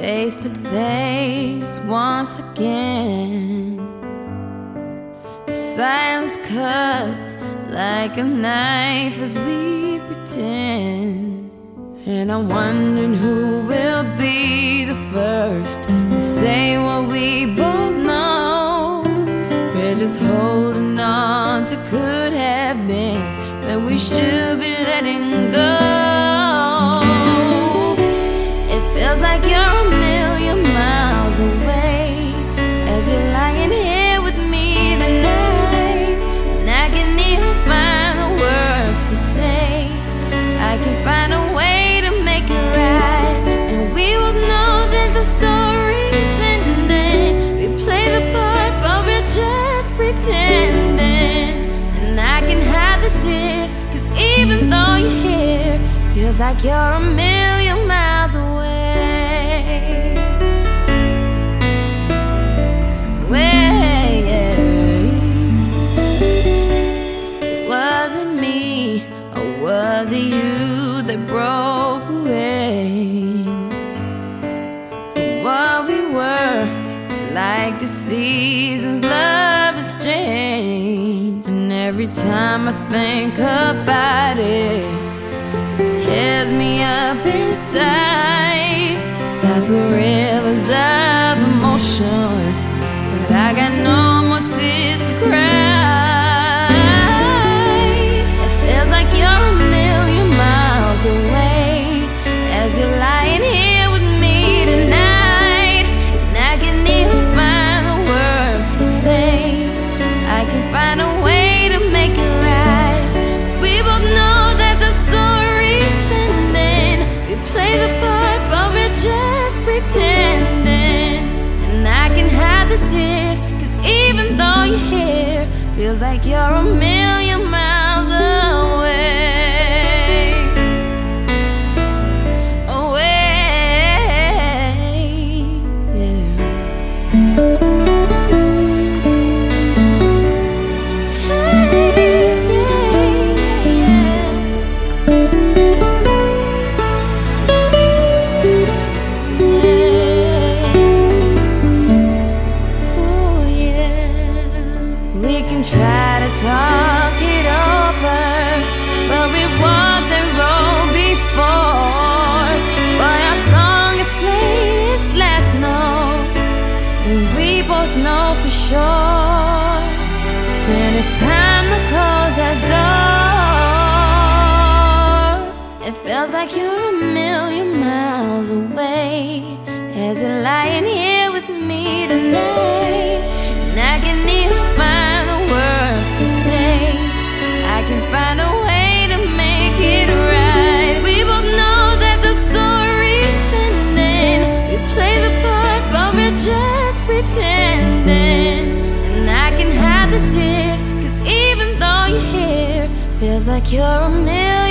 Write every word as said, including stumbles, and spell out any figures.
face to face once again. The silence cuts like a knife as we pretend. And I'm wondering who will be the first to say what we both know. We're just holding on to could have beens that we should be letting go. It feels like you're a million miles away as you're lying here with me tonight. And I can't even find the words to say. I can find a way to make it right, and we will know that the story's ending. We play the part, but we're just pretending. And I can hide the tears, cause even though you're here, feels like you're a million miles away. Way, yeah. Was it me, or was it you that broke away from what we were? It's like the seasons, love has changed. And every time I think about it, it tears me up inside, like the rivers of emotion. But I got no more tears to cry. It feels like you're a million miles away as you're lying here with me tonight. And I can't even find the words to say. I can find a way to make it right. We both know that the story's ending. We play the part, but we're just pretending. And I can hide the tears, cause even though you're here, feels like you're a million miles away. Away, yeah. Hey, yeah, yeah. We can try to talk it over, but we walked the road before. But our song is played its last note, and we both know for sure when it's time to close that door. It feels like you're a million miles away as you're lying here with me tonight. And I can't even find the words to say. I can find a way to make it right. We both know that the story's ending. We play the part, but we're just pretending. And I can hide the tears, cause even though you're here, feels like you're a million